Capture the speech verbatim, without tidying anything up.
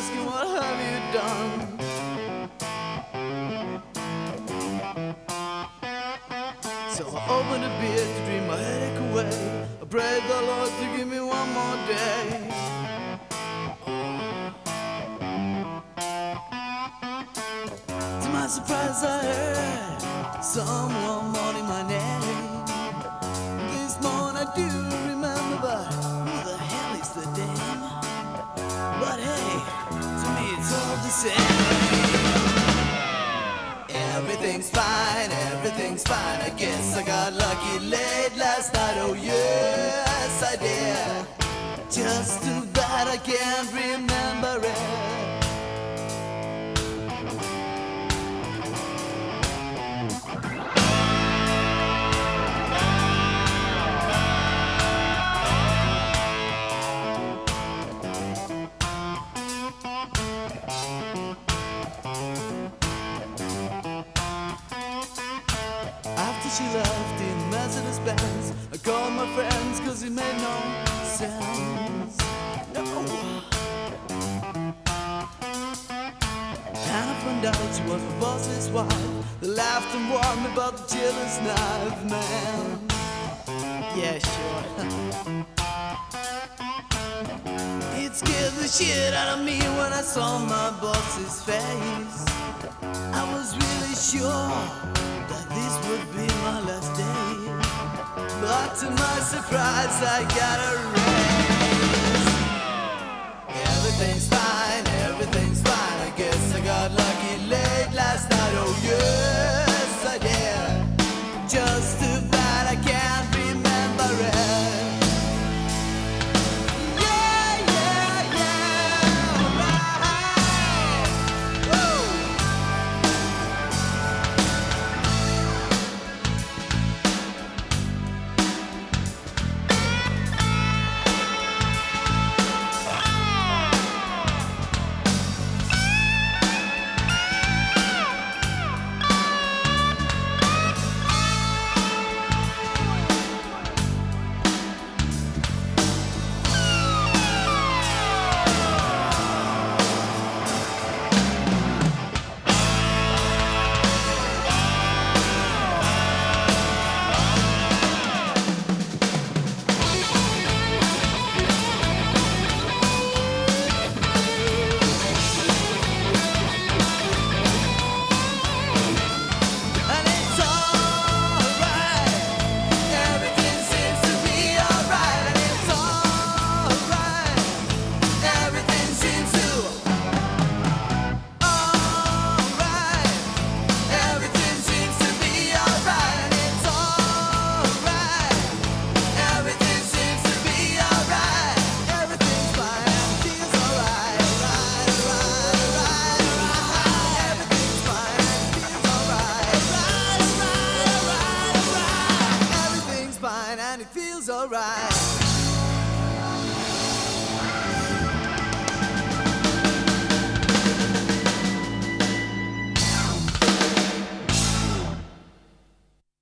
asking, what have you done? So I opened a beer to dream my headache away. I prayed the Lord to give me one more day. To my surprise I heard someone mourning my name. This morning I do remember, but who the hell is the dame? But hey, to me it's all the same. Everything's fine, everything's fine. I guess I got lucky late last night. Oh yes, I did. Just too bad I can't remember it. After she left in Mercedes-Benz, I called my friends cause it made no sense. No. And I found out she was my boss's wife. They laughed and warned me about the children's knife, man. Yeah, sure. It scared the shit out of me when I saw my boss's face. I was really sure that this would be my last day, but to my surprise I got a raise. Everything's fine, everything's fine. I guess I got lucky late last night. Oh yes, I did. Just too bad I can't remember it. Yeah, yeah, yeah, alright. Woo! And it feels alright.